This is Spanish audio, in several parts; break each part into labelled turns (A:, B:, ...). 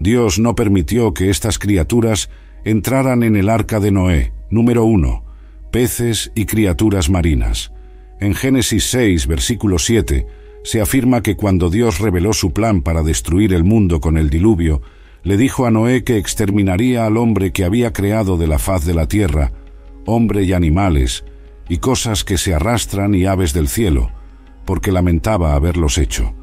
A: Dios no permitió que estas criaturas entraran en el arca de Noé. Número 1. Peces y criaturas marinas. En Génesis 6, versículo 7, se afirma que cuando Dios reveló su plan para destruir el mundo con el diluvio, le dijo a Noé que exterminaría al hombre que había creado de la faz de la tierra, hombre y animales, y cosas que se arrastran y aves del cielo, porque lamentaba haberlos hecho.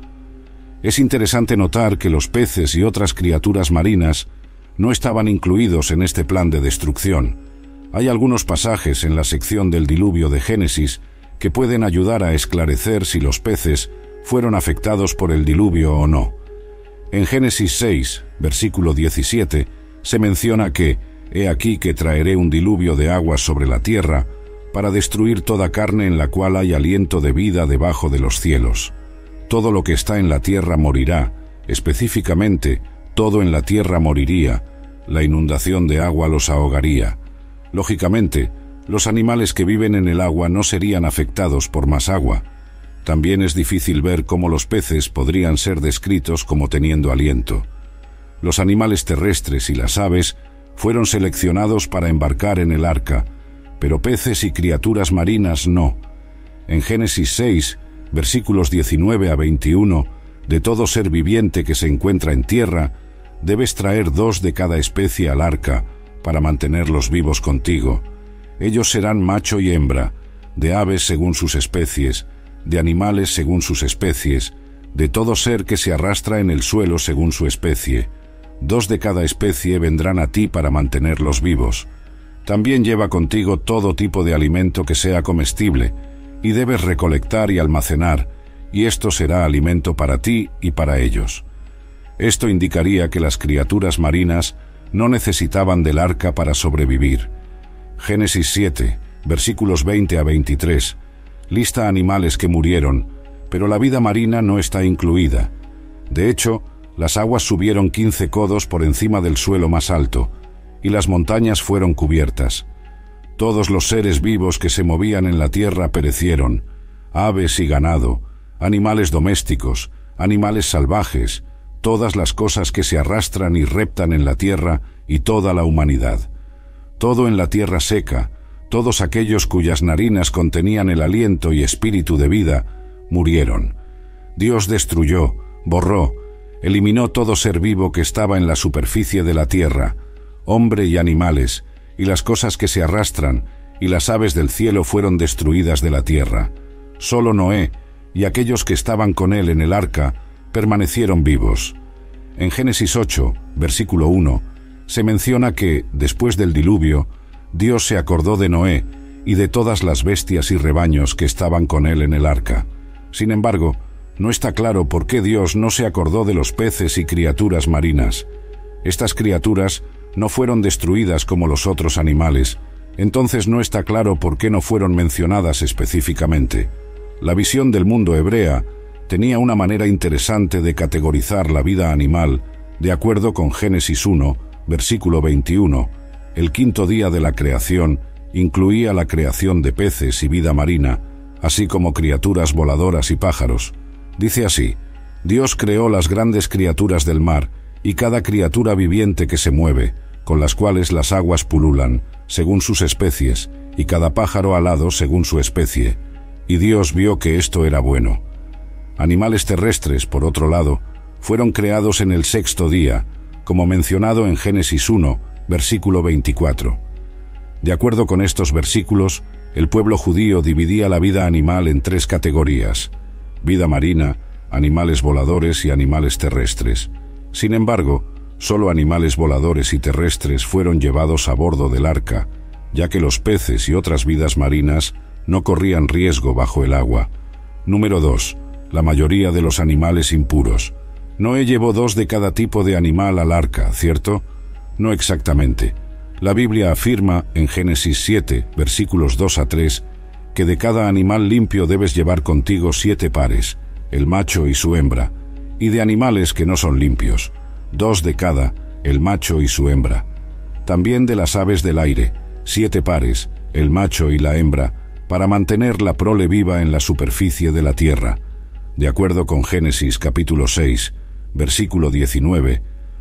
A: Es interesante notar que los peces y otras criaturas marinas no estaban incluidos en este plan de destrucción. Hay algunos pasajes en la sección del diluvio de Génesis que pueden ayudar a esclarecer si los peces fueron afectados por el diluvio o no. En Génesis 6, versículo 17, se menciona que «He aquí que traeré un diluvio de aguas sobre la tierra para destruir toda carne en la cual hay aliento de vida debajo de los cielos. Todo lo que está en la tierra morirá, específicamente, todo en la tierra moriría, la inundación de agua los ahogaría». Lógicamente, los animales que viven en el agua no serían afectados por más agua. También es difícil ver cómo los peces podrían ser descritos como teniendo aliento. Los animales terrestres y las aves fueron seleccionados para embarcar en el arca, pero peces y criaturas marinas no. En Génesis 6, versículos 19 a 21, de todo ser viviente que se encuentra en tierra, debes traer 2 de cada especie al arca para mantenerlos vivos contigo. Ellos serán macho y hembra, de aves según sus especies, de animales según sus especies, de todo ser que se arrastra en el suelo según su especie. 2 de cada especie vendrán a ti para mantenerlos vivos. También lleva contigo todo tipo de alimento que sea comestible, y debes recolectar y almacenar, y esto será alimento para ti y para ellos. Esto indicaría que las criaturas marinas no necesitaban del arca para sobrevivir. Génesis 7, versículos 20 a 23, lista animales que murieron, pero la vida marina no está incluida. De hecho, las aguas subieron 15 codos por encima del suelo más alto, y las montañas fueron cubiertas. Todos los seres vivos que se movían en la tierra perecieron, aves y ganado, animales domésticos, animales salvajes, todas las cosas que se arrastran y reptan en la tierra y toda la humanidad. Todo en la tierra seca, todos aquellos cuyas narinas contenían el aliento y espíritu de vida, murieron. Dios destruyó, borró, eliminó todo ser vivo que estaba en la superficie de la tierra, hombre y animales, y las cosas que se arrastran, y las aves del cielo fueron destruidas de la tierra. Solo Noé y aquellos que estaban con él en el arca permanecieron vivos. En Génesis 8, versículo 1, se menciona que, después del diluvio, Dios se acordó de Noé y de todas las bestias y rebaños que estaban con él en el arca. Sin embargo, no está claro por qué Dios no se acordó de los peces y criaturas marinas. Estas criaturas no fueron destruidas como los otros animales, entonces no está claro por qué no fueron mencionadas específicamente. La visión del mundo hebrea tenía una manera interesante de categorizar la vida animal, de acuerdo con Génesis 1, versículo 21. El quinto día de la creación incluía la creación de peces y vida marina, así como criaturas voladoras y pájaros. Dice así: Dios creó las grandes criaturas del mar y cada criatura viviente que se mueve, con las cuales las aguas pululan, según sus especies, y cada pájaro alado según su especie. Y Dios vio que esto era bueno. Animales terrestres, por otro lado, fueron creados en el sexto día, como mencionado en Génesis 1, versículo 24. De acuerdo con estos versículos, el pueblo judío dividía la vida animal en 3 categorías: vida marina, animales voladores y animales terrestres. Sin embargo, solo animales voladores y terrestres fueron llevados a bordo del arca, ya que los peces y otras vidas marinas no corrían riesgo bajo el agua. Número 2. La mayoría de los animales impuros. Noé llevó 2 de cada tipo de animal al arca, ¿cierto? No exactamente. La Biblia afirma en Génesis 7, versículos 2 a 3, que de cada animal limpio debes llevar contigo 7 pares, el macho y su hembra, y de animales que no son limpios, 2 de cada, el macho y su hembra. También de las aves del aire, 7 pares, el macho y la hembra, para mantener la prole viva en la superficie de la tierra. De acuerdo con Génesis capítulo 6, versículo 19,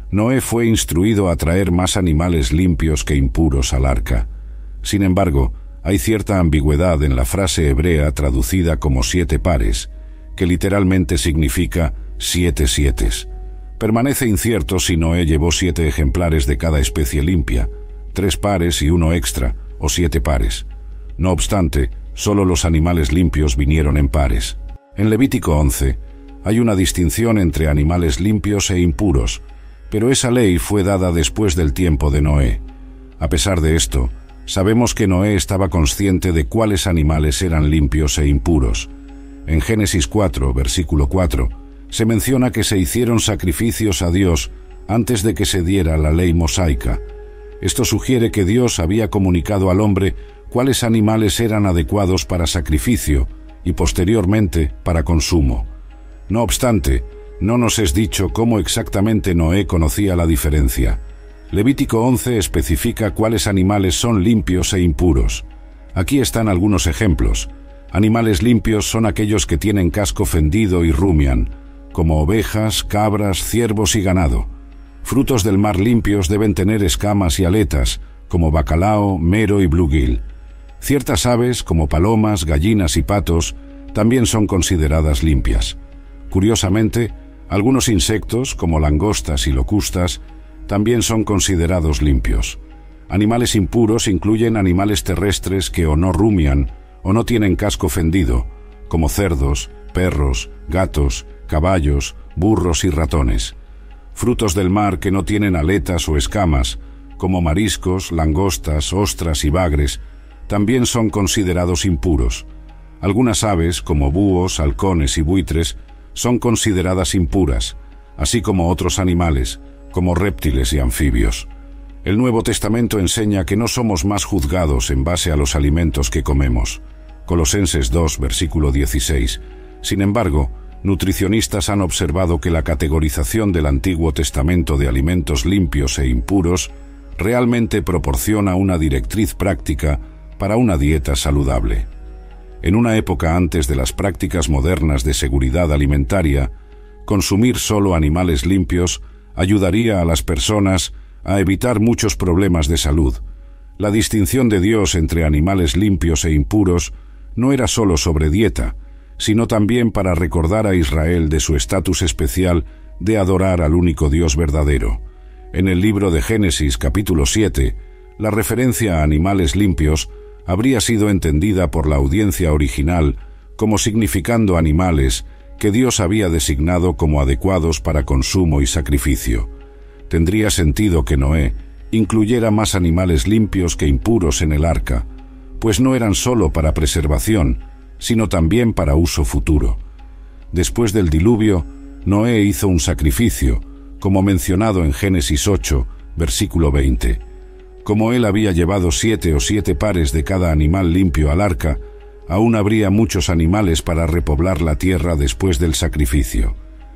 A: Noé fue instruido a traer más animales limpios que impuros al arca. Sin embargo, hay cierta ambigüedad en la frase hebrea traducida como 7 pares, que literalmente significa 7 sietes. Permanece incierto si Noé llevó 7 ejemplares de cada especie limpia, 3 pares y 1 extra, o 7 pares. No obstante, solo los animales limpios vinieron en pares. En Levítico 11 hay una distinción entre animales limpios e impuros, pero esa ley fue dada después del tiempo de Noé. A pesar de esto, sabemos que Noé estaba consciente de cuáles animales eran limpios e impuros. En Génesis 4, versículo 4, se menciona que se hicieron sacrificios a Dios antes de que se diera la ley mosaica. Esto sugiere que Dios había comunicado al hombre cuáles animales eran adecuados para sacrificio y posteriormente para consumo. No obstante, no nos es dicho cómo exactamente Noé conocía la diferencia. Levítico 11 especifica cuáles animales son limpios e impuros. Aquí están algunos ejemplos. Animales limpios son aquellos que tienen casco fendido y rumian, como ovejas, cabras, ciervos y ganado. Frutos del mar limpios deben tener escamas y aletas, como bacalao, mero y bluegill. Ciertas aves, como palomas, gallinas y patos, también son consideradas limpias. Curiosamente, algunos insectos, como langostas y locustas, también son considerados limpios. Animales impuros incluyen animales terrestres que o no rumian o no tienen casco fendido, como cerdos, perros, gatos, caballos, burros y ratones. Frutos del mar que no tienen aletas o escamas, como mariscos, langostas, ostras y bagres, también son considerados impuros. Algunas aves, como búhos, halcones y buitres, son consideradas impuras, así como otros animales, como reptiles y anfibios. El Nuevo Testamento enseña que no somos más juzgados en base a los alimentos que comemos. Colosenses 2, versículo 16. Sin embargo, nutricionistas han observado que la categorización del Antiguo Testamento de alimentos limpios e impuros realmente proporciona una directriz práctica para una dieta saludable. En una época antes de las prácticas modernas de seguridad alimentaria, consumir solo animales limpios ayudaría a las personas a evitar muchos problemas de salud. La distinción de Dios entre animales limpios e impuros no era solo sobre dieta, sino también para recordar a Israel de su estatus especial de adorar al único Dios verdadero. En el libro de Génesis, capítulo 7, la referencia a animales limpios habría sido entendida por la audiencia original como significando animales que Dios había designado como adecuados para consumo y sacrificio. Tendría sentido que Noé incluyera más animales limpios que impuros en el arca, pues no eran solo para preservación, sino también para uso futuro. Después del diluvio, Noé hizo un sacrificio, como mencionado en Génesis 8, versículo 20. Como él había llevado 7 o 7 pares de cada animal limpio al arca, aún habría muchos animales para repoblar la tierra después del sacrificio.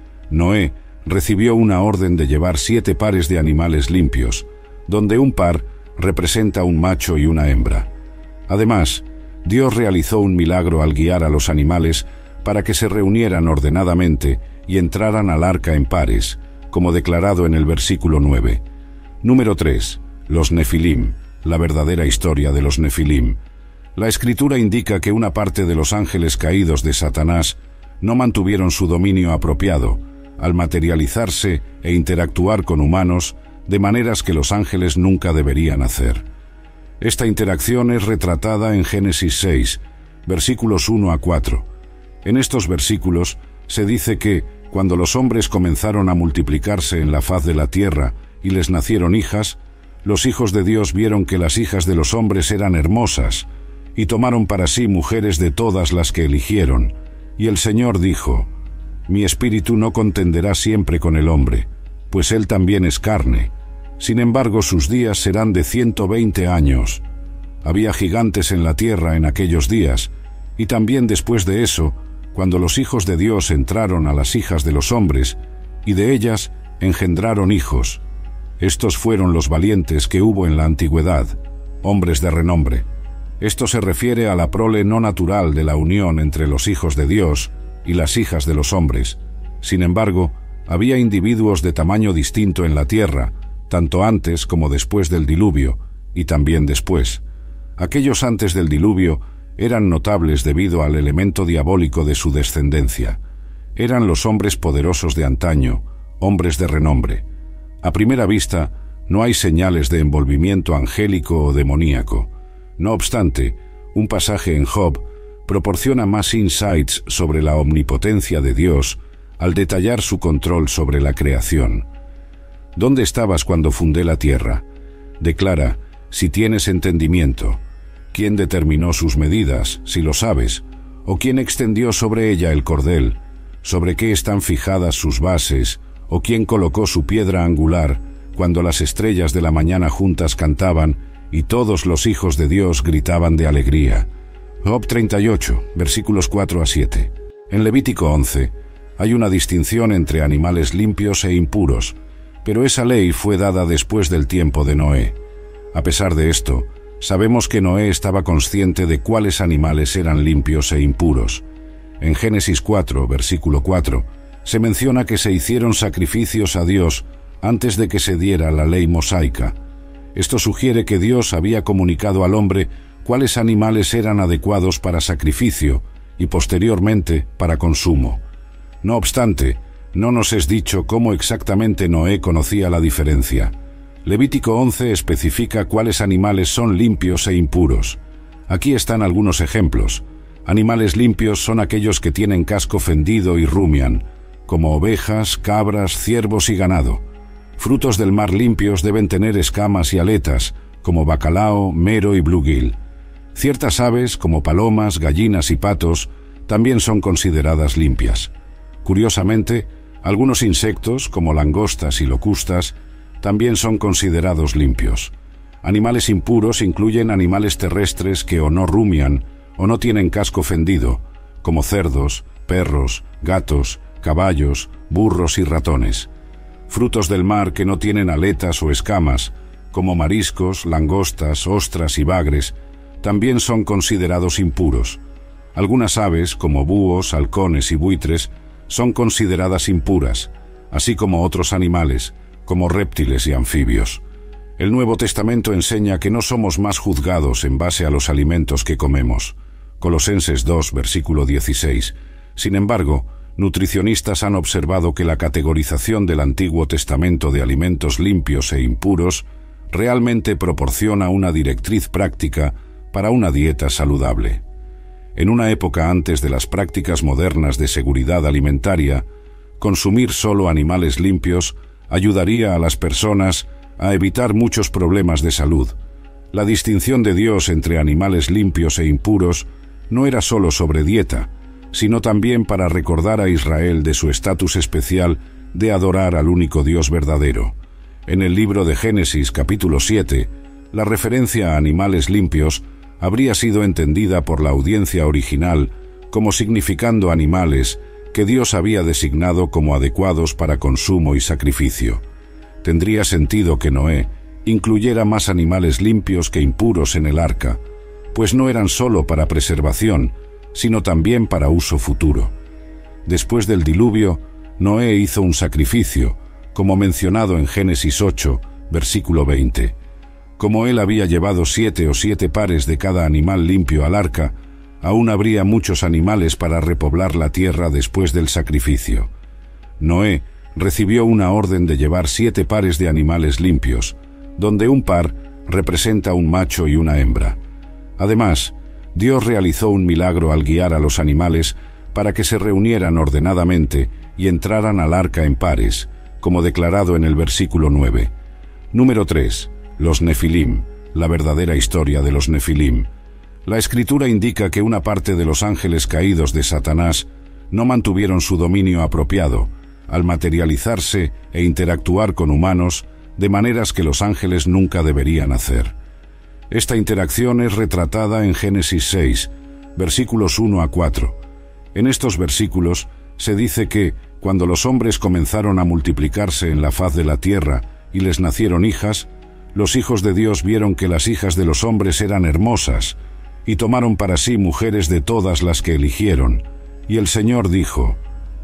A: Noé recibió una orden de llevar 7 pares de animales limpios, donde un par representa un macho y una hembra. Además, Dios realizó un milagro al guiar a los animales para que se reunieran ordenadamente y entraran al arca en pares, como declarado en el versículo 9. Número 3. Los Nefilim, la verdadera historia de los Nefilim. La Escritura indica que una parte de los ángeles caídos de Satanás no mantuvieron su dominio apropiado, al materializarse e interactuar con humanos de maneras que los ángeles nunca deberían hacer. Esta interacción es retratada en Génesis 6, versículos 1 a 4. En estos versículos se dice que, cuando los hombres comenzaron a multiplicarse en la faz de la tierra y les nacieron hijas, los hijos de Dios vieron que las hijas de los hombres eran hermosas, y tomaron para sí mujeres de todas las que eligieron. Y el Señor dijo: Mi espíritu no contenderá siempre con el hombre, pues él también es carne. Sin embargo, sus días serán de 120 años. Había gigantes en la tierra en aquellos días, y también después de eso, cuando los hijos de Dios entraron a las hijas de los hombres, y de ellas engendraron hijos. Estos fueron los valientes que hubo en la antigüedad, hombres de renombre. Esto se refiere a la prole no natural de la unión entre los hijos de Dios y las hijas de los hombres. Sin embargo, había individuos de tamaño distinto en la tierra, tanto antes como después del diluvio, y también después. Aquellos antes del diluvio eran notables debido al elemento diabólico de su descendencia. Eran los hombres poderosos de antaño, hombres de renombre. A primera vista, no hay señales de envolvimiento angélico o demoníaco. No obstante, un pasaje en Job proporciona más insights sobre la omnipotencia de Dios al detallar su control sobre la creación. ¿Dónde estabas cuando fundé la tierra? Declara, si tienes entendimiento. ¿Quién determinó sus medidas, si lo sabes? ¿O quién extendió sobre ella el cordel? ¿Sobre qué están fijadas sus bases? ¿O quién colocó su piedra angular cuando las estrellas de la mañana juntas cantaban y todos los hijos de Dios gritaban de alegría? Job 38, versículos 4 a 7. En Levítico 11 hay una distinción entre animales limpios e impuros, pero esa ley fue dada después del tiempo de Noé. A pesar de esto, sabemos que Noé estaba consciente de cuáles animales eran limpios e impuros. En Génesis 4, versículo 4, se menciona que se hicieron sacrificios a Dios antes de que se diera la ley mosaica. Esto sugiere que Dios había comunicado al hombre cuáles animales eran adecuados para sacrificio y posteriormente para consumo. No obstante, no nos es dicho cómo exactamente Noé conocía la diferencia. Levítico 11 especifica cuáles animales son limpios e impuros. Aquí están algunos ejemplos. Animales limpios son aquellos que tienen casco fendido y rumian, como ovejas, cabras, ciervos y ganado. Frutos del mar limpios deben tener escamas y aletas, como bacalao, mero y bluegill. Ciertas aves, como palomas, gallinas y patos, también son consideradas limpias. Curiosamente, algunos insectos, como langostas y locustas, también son considerados limpios. Animales impuros incluyen animales terrestres que o no rumian o no tienen casco fendido, como cerdos, perros, gatos, caballos, burros y ratones. Frutos del mar que no tienen aletas o escamas, como mariscos, langostas, ostras y bagres, también son considerados impuros. Algunas aves, como búhos, halcones y buitres, son consideradas impuras, así como otros animales, como reptiles y anfibios. El Nuevo Testamento enseña que no somos más juzgados en base a los alimentos que comemos. Colosenses 2, versículo 16. Sin embargo, nutricionistas han observado que la categorización del Antiguo Testamento de alimentos limpios e impuros realmente proporciona una directriz práctica para una dieta saludable. En una época antes de las prácticas modernas de seguridad alimentaria, consumir solo animales limpios ayudaría a las personas a evitar muchos problemas de salud. La distinción de Dios entre animales limpios e impuros no era solo sobre dieta, sino también para recordar a Israel de su estatus especial de adorar al único Dios verdadero. En el libro de Génesis capítulo 7, la referencia a animales limpios habría sido entendida por la audiencia original como significando animales que Dios había designado como adecuados para consumo y sacrificio. Tendría sentido que Noé incluyera más animales limpios que impuros en el arca, pues no eran solo para preservación, sino también para uso futuro. Después del diluvio, Noé hizo un sacrificio, como mencionado en Génesis 8, versículo 20. Como él había llevado 7 pares de cada animal limpio al arca, aún habría muchos animales para repoblar la tierra después del sacrificio. Noé recibió una orden de llevar 7 pares de animales limpios, donde un par representa un macho y una hembra. Además, Dios realizó un milagro al guiar a los animales para que se reunieran ordenadamente y entraran al arca en pares, como declarado en el versículo 9. Número 3. Los Nefilim, la verdadera historia de los Nefilim. La Escritura indica que una parte de los ángeles caídos de Satanás no mantuvieron su dominio apropiado, al materializarse e interactuar con humanos de maneras que los ángeles nunca deberían hacer. Esta interacción es retratada en Génesis 6, versículos 1 a 4. En estos versículos se dice que, cuando los hombres comenzaron a multiplicarse en la faz de la tierra y les nacieron hijas, los hijos de Dios vieron que las hijas de los hombres eran hermosas, y tomaron para sí mujeres de todas las que eligieron. Y el Señor dijo: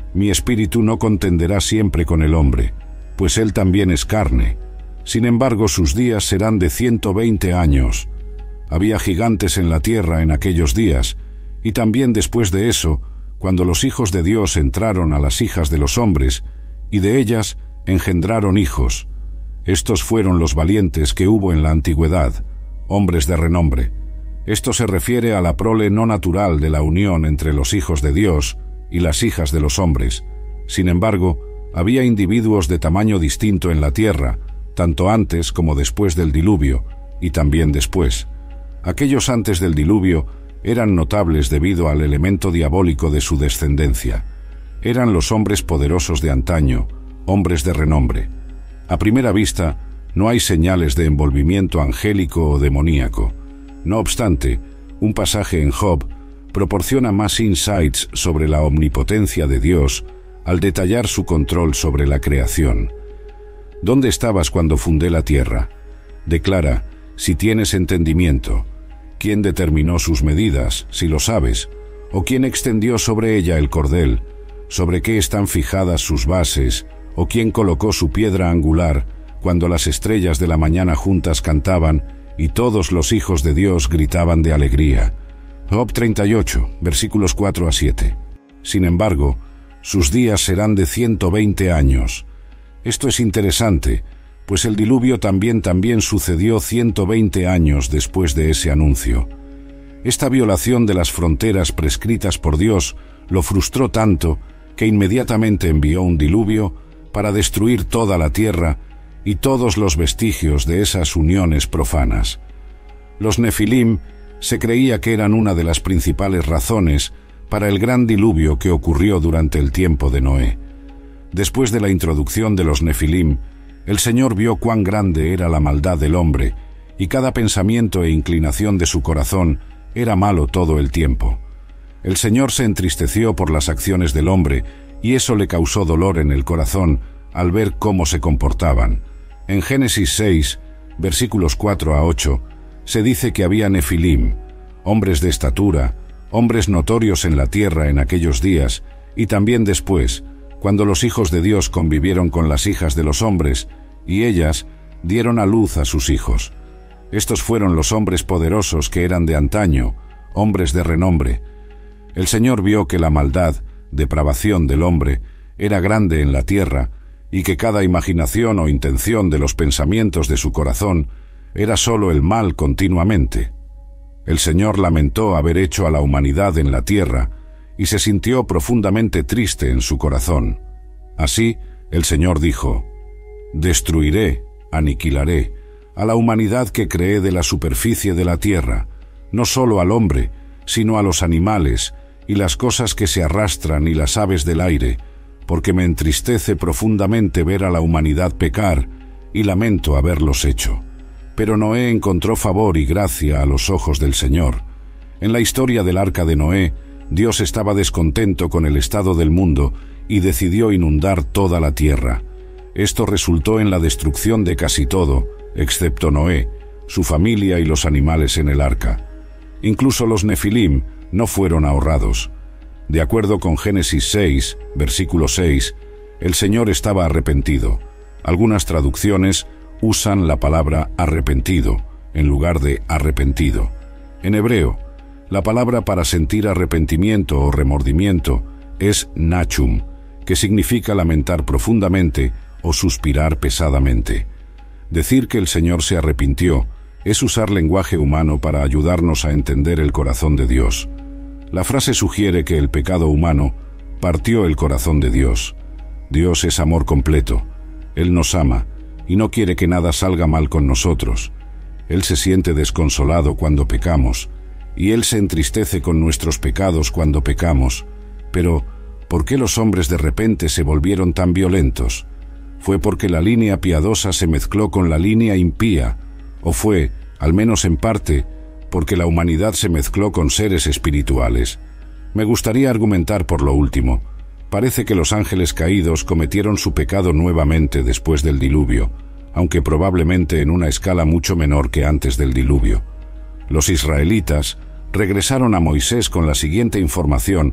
A: mi espíritu no contenderá siempre con el hombre, pues él también es carne. Sin embargo, sus días serán de 120 años. Había gigantes en la tierra en aquellos días, y también después de eso, cuando los hijos de Dios entraron a las hijas de los hombres, y de ellas engendraron hijos. Estos fueron los valientes que hubo en la antigüedad, hombres de renombre. Esto se refiere a la prole no natural de la unión entre los hijos de Dios y las hijas de los hombres. Sin embargo, había individuos de tamaño distinto en la tierra, tanto antes como después del diluvio, y también después. Aquellos antes del diluvio eran notables debido al elemento diabólico de su descendencia. Eran los hombres poderosos de antaño, hombres de renombre. A primera vista, no hay señales de envolvimiento angélico o demoníaco. No obstante, un pasaje en Job proporciona más insights sobre la omnipotencia de Dios al detallar su control sobre la creación. ¿Dónde estabas cuando fundé la tierra? Declara, si tienes entendimiento. ¿Quién determinó sus medidas, si lo sabes? ¿O quién extendió sobre ella el cordel? ¿Sobre qué están fijadas sus bases? ¿O quién colocó su piedra angular cuando las estrellas de la mañana juntas cantaban y todos los hijos de Dios gritaban de alegría? Job 38, versículos 4 a 7. Sin embargo, sus días serán de 120 años. Esto es interesante, pues el diluvio también sucedió 120 años después de ese anuncio. Esta violación de las fronteras prescritas por Dios lo frustró tanto que inmediatamente envió un diluvio para destruir toda la tierra y todos los vestigios de esas uniones profanas. Los Nefilim se creía que eran una de las principales razones para el gran diluvio que ocurrió durante el tiempo de Noé. Después de la introducción de los Nefilim, el Señor vio cuán grande era la maldad del hombre, y cada pensamiento e inclinación de su corazón era malo todo el tiempo. El Señor se entristeció por las acciones del hombre, y eso le causó dolor en el corazón al ver cómo se comportaban. En Génesis 6, versículos 4 a 8, se dice que había Nefilim, hombres de estatura, hombres notorios en la tierra en aquellos días, y también después, cuando los hijos de Dios convivieron con las hijas de los hombres, y ellas dieron a luz a sus hijos. Estos fueron los hombres poderosos que eran de antaño, hombres de renombre. El Señor vio que la maldad, depravación del hombre, era grande en la tierra, y que cada imaginación o intención de los pensamientos de su corazón era sólo el mal continuamente. El Señor lamentó haber hecho a la humanidad en la tierra, y se sintió profundamente triste en su corazón. Así, el Señor dijo, «Destruiré, aniquilaré, a la humanidad que creé de la superficie de la tierra, no solo al hombre, sino a los animales, y las cosas que se arrastran y las aves del aire, porque me entristece profundamente ver a la humanidad pecar, y lamento haberlos hecho». Pero Noé encontró favor y gracia a los ojos del Señor. En la historia del arca de Noé, Dios estaba descontento con el estado del mundo y decidió inundar toda la tierra. Esto resultó en la destrucción de casi todo, excepto Noé, su familia y los animales en el arca. Incluso los Nefilim no fueron ahorrados. De acuerdo con Génesis 6, versículo 6, el Señor estaba arrepentido. Algunas traducciones usan la palabra arrepentido en lugar de arrepentido. En hebreo, la palabra para sentir arrepentimiento o remordimiento es nachum, que significa lamentar profundamente o suspirar pesadamente. Decir que el Señor se arrepintió es usar lenguaje humano para ayudarnos a entender el corazón de Dios. La frase sugiere que el pecado humano partió el corazón de Dios. Dios es amor completo. Él nos ama y no quiere que nada salga mal con nosotros. Él se siente desconsolado cuando pecamos, y Él se entristece con nuestros pecados cuando pecamos. Pero, ¿por qué los hombres de repente se volvieron tan violentos? ¿Fue porque la línea piadosa se mezcló con la línea impía? ¿O fue, al menos en parte, porque la humanidad se mezcló con seres espirituales? Me gustaría argumentar por lo último. Parece que los ángeles caídos cometieron su pecado nuevamente después del diluvio, aunque probablemente en una escala mucho menor que antes del diluvio. Los israelitas regresaron a Moisés con la siguiente información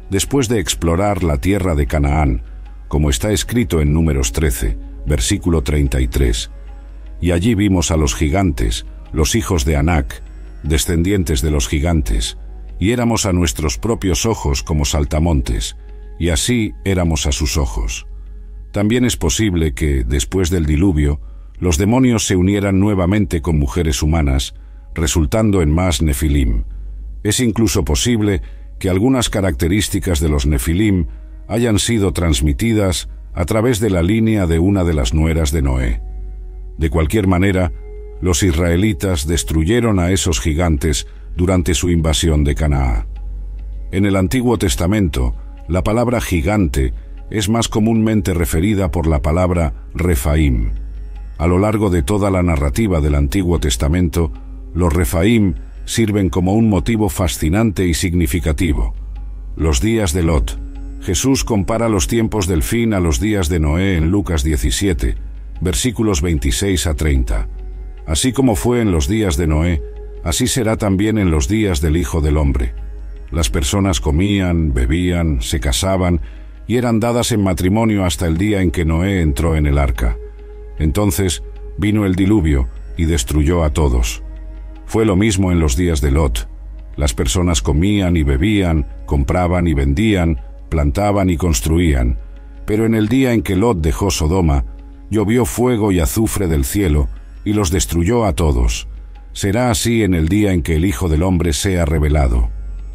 A: después de explorar la tierra de Canaán, como está escrito en Números 13, versículo 33. Y allí vimos a los gigantes, los hijos de Anac, descendientes de los gigantes, y éramos a nuestros propios ojos como saltamontes, y así éramos a sus ojos. También es posible que, después del diluvio, los demonios se unieran nuevamente con mujeres humanas, resultando en más nefilim. Es incluso posible que algunas características de los nefilim hayan sido transmitidas a través de la línea de una de las nueras de Noé. De cualquier manera, los israelitas destruyeron a esos gigantes durante su invasión de Canaán. En el Antiguo Testamento, la palabra gigante es más comúnmente referida por la palabra Refaim. A lo largo de toda la narrativa del Antiguo Testamento, los Refaim sirven como un motivo fascinante y significativo. Los días de Lot. Jesús compara los tiempos del fin a los días de Noé en Lucas 17, versículos 26 a 30. Así como fue en los días de Noé, así será también en los días del Hijo del Hombre. Las personas comían, bebían, se casaban y eran dadas en matrimonio hasta el día en que Noé entró en el arca. Entonces vino el diluvio y destruyó a todos. Fue lo mismo en los días de Lot. Las personas comían y bebían, compraban y vendían, plantaban y construían. Pero en el día en que Lot dejó Sodoma, llovió fuego y azufre del cielo y los destruyó a todos. Será así en el día en que el Hijo del Hombre sea revelado.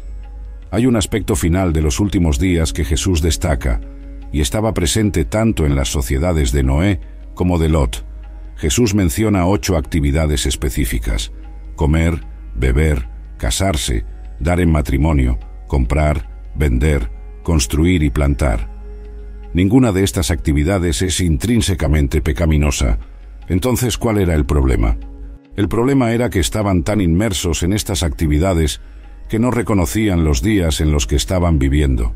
A: Hay un aspecto final de los últimos días que Jesús destaca, y estaba presente tanto en las sociedades de Noé como de Lot. Jesús menciona 8 actividades específicas: comer, beber, casarse, dar en matrimonio, comprar, vender, construir y plantar. Ninguna de estas actividades es intrínsecamente pecaminosa. Entonces, ¿cuál era el problema? El problema era que estaban tan inmersos en estas actividades que no reconocían los días en los que estaban viviendo.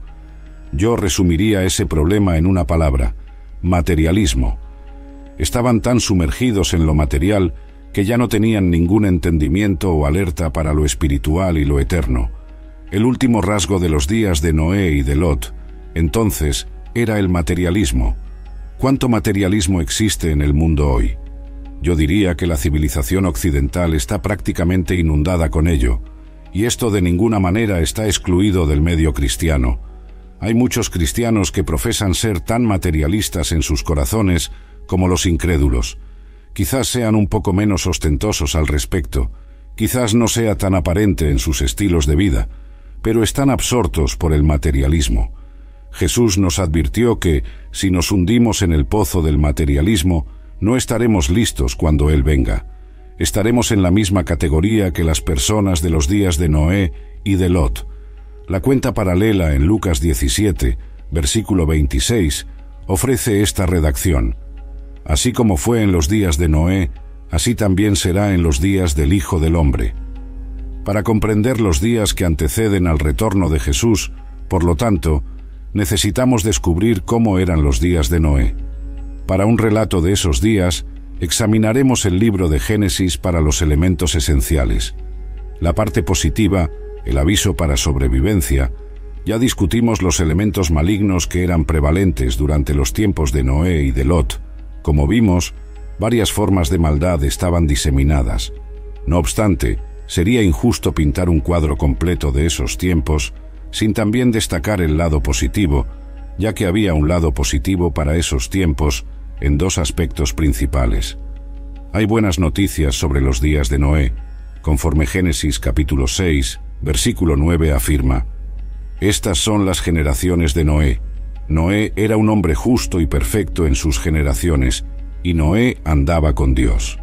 A: Yo resumiría ese problema en una palabra: materialismo. Estaban tan sumergidos en lo material que ya no tenían ningún entendimiento o alerta para lo espiritual y lo eterno. El último rasgo de los días de Noé y de Lot, entonces, era el materialismo. ¿Cuánto materialismo existe en el mundo hoy? Yo diría que la civilización occidental está prácticamente inundada con ello, y esto de ninguna manera está excluido del medio cristiano. Hay muchos cristianos que profesan ser tan materialistas en sus corazones como los incrédulos. Quizás sean un poco menos ostentosos al respecto, quizás no sea tan aparente en sus estilos de vida, pero están absortos por el materialismo. Jesús nos advirtió que, si nos hundimos en el pozo del materialismo, no estaremos listos cuando Él venga. Estaremos en la misma categoría que las personas de los días de Noé y de Lot. La cuenta paralela en Lucas 17, versículo 26, ofrece esta redacción: así como fue en los días de Noé, así también será en los días del Hijo del Hombre. Para comprender los días que anteceden al retorno de Jesús, por lo tanto, necesitamos descubrir cómo eran los días de Noé. Para un relato de esos días, examinaremos el libro de Génesis para los elementos esenciales. La parte positiva, el aviso para sobrevivencia. Ya discutimos los elementos malignos que eran prevalentes durante los tiempos de Noé y de Lot. Como vimos, varias formas de maldad estaban diseminadas. No obstante, sería injusto pintar un cuadro completo de esos tiempos sin también destacar el lado positivo, ya que había un lado positivo para esos tiempos en 2 aspectos principales. Hay buenas noticias sobre los días de Noé. Conforme Génesis capítulo 6, versículo 9 afirma: estas son las generaciones de Noé. Noé era un hombre justo y perfecto en sus generaciones, y Noé andaba con Dios.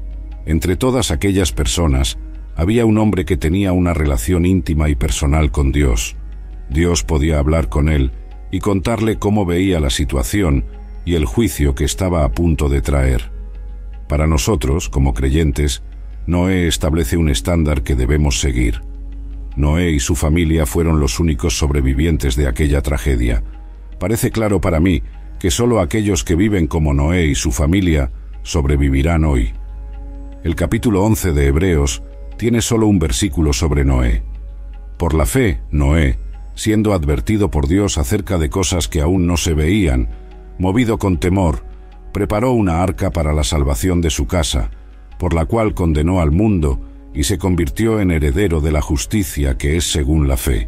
A: Entre todas aquellas personas, había un hombre que tenía una relación íntima y personal con Dios. Dios podía hablar con él y contarle cómo veía la situación y el juicio que estaba a punto de traer. Para nosotros, como creyentes, Noé establece un estándar que debemos seguir. Noé y su familia fueron los únicos sobrevivientes de aquella tragedia. Parece claro para mí que solo aquellos que viven como Noé y su familia sobrevivirán hoy. El capítulo 11 de Hebreos tiene solo un versículo sobre Noé. Por la fe, Noé, siendo advertido por Dios acerca de cosas que aún no se veían, movido con temor, preparó una arca para la salvación de su casa, por la cual condenó al mundo y se convirtió en heredero de la justicia que es según la fe.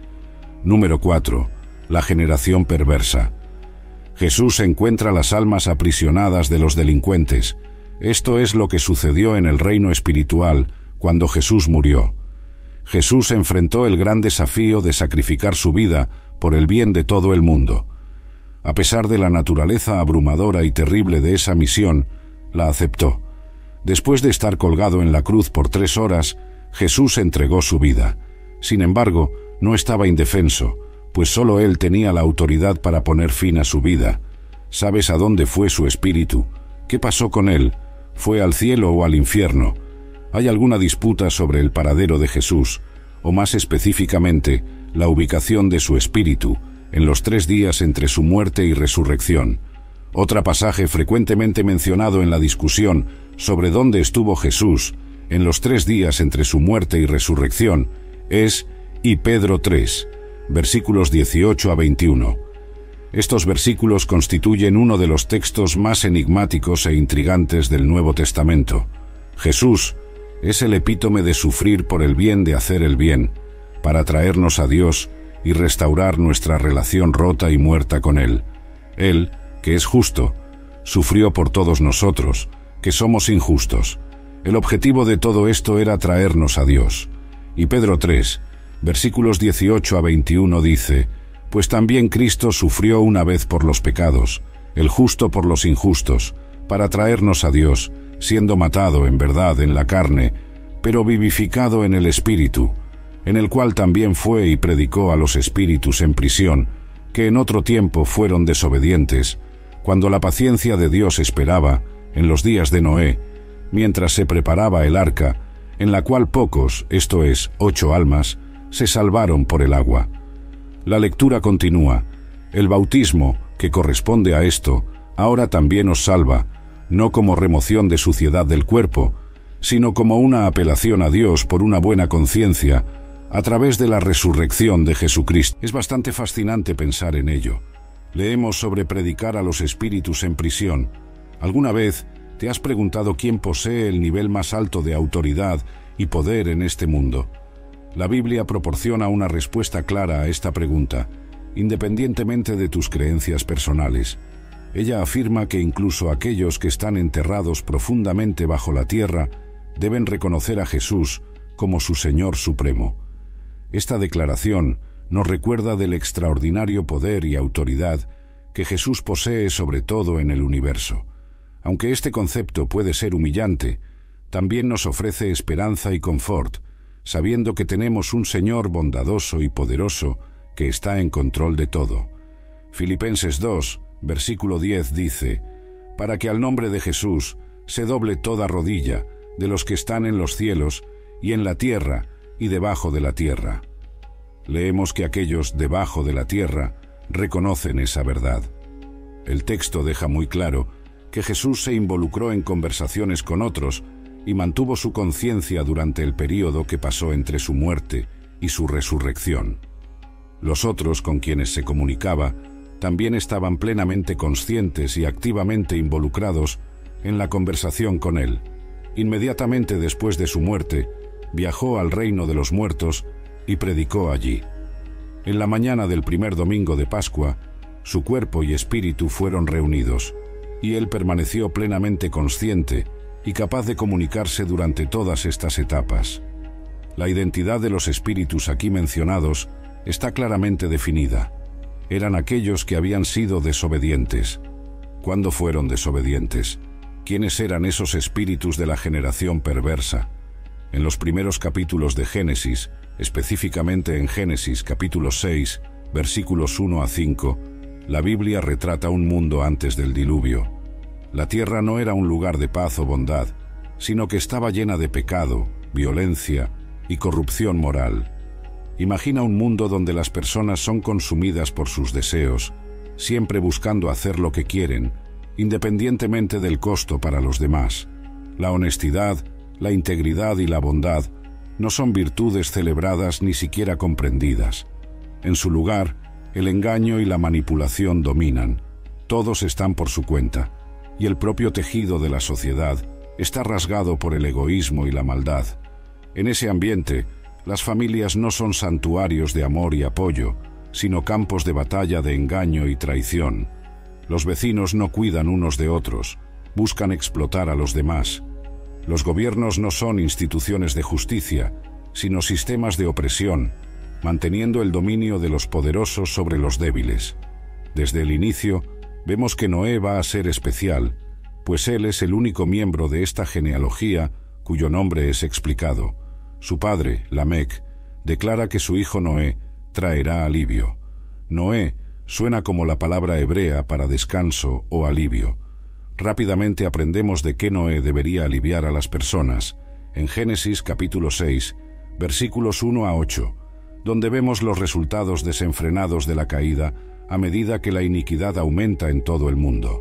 A: Número 4. La generación perversa. Jesús encuentra las almas aprisionadas de los delincuentes. Esto es lo que sucedió en el reino espiritual cuando Jesús murió. Jesús enfrentó el gran desafío de sacrificar su vida por el bien de todo el mundo. A pesar de la naturaleza abrumadora y terrible de esa misión, la aceptó. Después de estar colgado en la cruz por 3 horas, Jesús entregó su vida. Sin embargo, no estaba indefenso, pues solo Él tenía la autoridad para poner fin a su vida. ¿Sabes a dónde fue su espíritu? ¿Qué pasó con él? ¿Fue al cielo o al infierno? ¿Hay alguna disputa sobre el paradero de Jesús, o más específicamente, la ubicación de su espíritu, en los 3 días entre su muerte y resurrección? Otro pasaje frecuentemente mencionado en la discusión sobre dónde estuvo Jesús en los 3 días entre su muerte y resurrección es y Pedro 3, versículos 18 a 21. Estos versículos constituyen uno de los textos más enigmáticos e intrigantes del Nuevo Testamento. Jesús es el epítome de sufrir por el bien de hacer el bien, para traernos a Dios y restaurar nuestra relación rota y muerta con Él. Él, que es justo, sufrió por todos nosotros, que somos injustos. El objetivo de todo esto era traernos a Dios. Y Pedro 3, versículos 18 a 21 dice: «Pues también Cristo sufrió una vez por los pecados, el justo por los injustos, para traernos a Dios, siendo matado en verdad en la carne, pero vivificado en el Espíritu, en el cual también fue y predicó a los espíritus en prisión, que en otro tiempo fueron desobedientes, cuando la paciencia de Dios esperaba, en los días de Noé, mientras se preparaba el arca, en la cual pocos, esto es, 8 almas, se salvaron por el agua». La lectura continúa. El bautismo, que corresponde a esto, ahora también os salva, no como remoción de suciedad del cuerpo, sino como una apelación a Dios por una buena conciencia, a través de la resurrección de Jesucristo. Es bastante fascinante pensar en ello. Leemos sobre predicar a los espíritus en prisión. ¿Alguna vez te has preguntado quién posee el nivel más alto de autoridad y poder en este mundo? La Biblia proporciona una respuesta clara a esta pregunta, independientemente de tus creencias personales. Ella afirma que incluso aquellos que están enterrados profundamente bajo la tierra deben reconocer a Jesús como su Señor Supremo. Esta declaración nos recuerda del extraordinario poder y autoridad que Jesús posee sobre todo en el universo. Aunque este concepto puede ser humillante, también nos ofrece esperanza y confort, sabiendo que tenemos un Señor bondadoso y poderoso que está en control de todo. Filipenses 2, versículo 10 dice: «Para que al nombre de Jesús se doble toda rodilla, de los que están en los cielos y en la tierra y debajo de la tierra». Leemos que aquellos debajo de la tierra reconocen esa verdad. El texto deja muy claro que Jesús se involucró en conversaciones con otros y mantuvo su conciencia durante el período que pasó entre su muerte y su resurrección. Los otros con quienes se comunicaba también estaban plenamente conscientes y activamente involucrados en la conversación con él. Inmediatamente después de su muerte, viajó al reino de los muertos y predicó allí. En la mañana del primer domingo de Pascua, su cuerpo y espíritu fueron reunidos, y él permaneció plenamente consciente y capaz de comunicarse durante todas estas etapas. La identidad de los espíritus aquí mencionados está claramente definida. Eran aquellos que habían sido desobedientes. ¿Cuándo fueron desobedientes? ¿Quiénes eran esos espíritus de la generación perversa? En los primeros capítulos de Génesis, específicamente en Génesis capítulo 6, versículos 1 a 5, la Biblia retrata un mundo antes del diluvio. La tierra no era un lugar de paz o bondad, sino que estaba llena de pecado, violencia y corrupción moral. Imagina un mundo donde las personas son consumidas por sus deseos, siempre buscando hacer lo que quieren, independientemente del costo para los demás. La honestidad, la integridad y la bondad no son virtudes celebradas ni siquiera comprendidas. En su lugar, el engaño y la manipulación dominan. Todos están por su cuenta, y el propio tejido de la sociedad está rasgado por el egoísmo y la maldad. En ese ambiente, las familias no son santuarios de amor y apoyo, sino campos de batalla de engaño y traición. Los vecinos no cuidan unos de otros, buscan explotar a los demás. Los gobiernos no son instituciones de justicia, sino sistemas de opresión, manteniendo el dominio de los poderosos sobre los débiles. Desde el inicio, vemos que Noé va a ser especial, pues él es el único miembro de esta genealogía cuyo nombre es explicado. Su padre, Lamec, declara que su hijo Noé traerá alivio. Noé suena como la palabra hebrea para descanso o alivio. Rápidamente aprendemos de qué Noé debería aliviar a las personas, en Génesis capítulo 6, versículos 1 a 8, donde vemos los resultados desenfrenados de la caída a medida que la iniquidad aumenta en todo el mundo.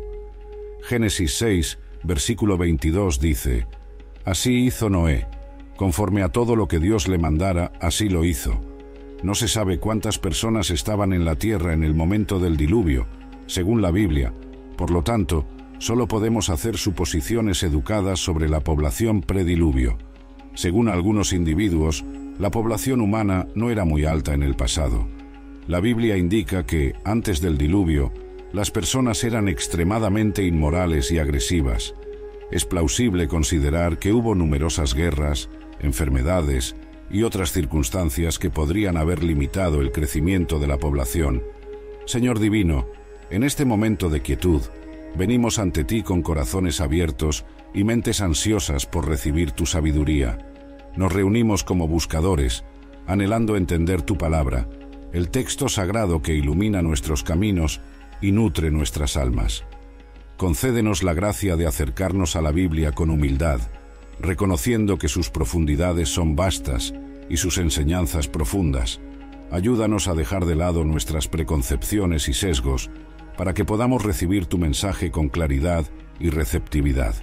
A: Génesis 6, versículo 22 dice: Así hizo Noé, conforme a todo lo que Dios le mandara, así lo hizo. No se sabe cuántas personas estaban en la tierra en el momento del diluvio, según la Biblia. Por lo tanto, solo podemos hacer suposiciones educadas sobre la población prediluvio. Según algunos individuos, la población humana no era muy alta en el pasado. La Biblia indica que, antes del diluvio, las personas eran extremadamente inmorales y agresivas. Es plausible considerar que hubo numerosas guerras, enfermedades y otras circunstancias que podrían haber limitado el crecimiento de la población. Señor Divino, en este momento de quietud, venimos ante ti con corazones abiertos y mentes ansiosas por recibir tu sabiduría. Nos reunimos como buscadores, anhelando entender tu palabra, el texto sagrado que ilumina nuestros caminos y nutre nuestras almas. Concédenos la gracia de acercarnos a la Biblia con humildad, reconociendo que sus profundidades son vastas y sus enseñanzas profundas. Ayúdanos a dejar de lado nuestras preconcepciones y sesgos para que podamos recibir tu mensaje con claridad y receptividad.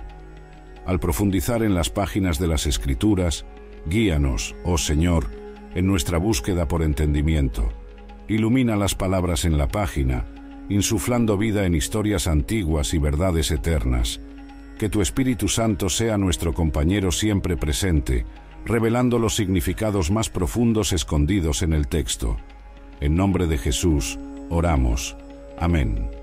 A: Al profundizar en las páginas de las Escrituras, guíanos, oh Señor, en nuestra búsqueda por entendimiento. Ilumina las palabras en la página, insuflando vida en historias antiguas y verdades eternas. Que tu Espíritu Santo sea nuestro compañero siempre presente, revelando los significados más profundos escondidos en el texto. En nombre de Jesús, oramos. Amén.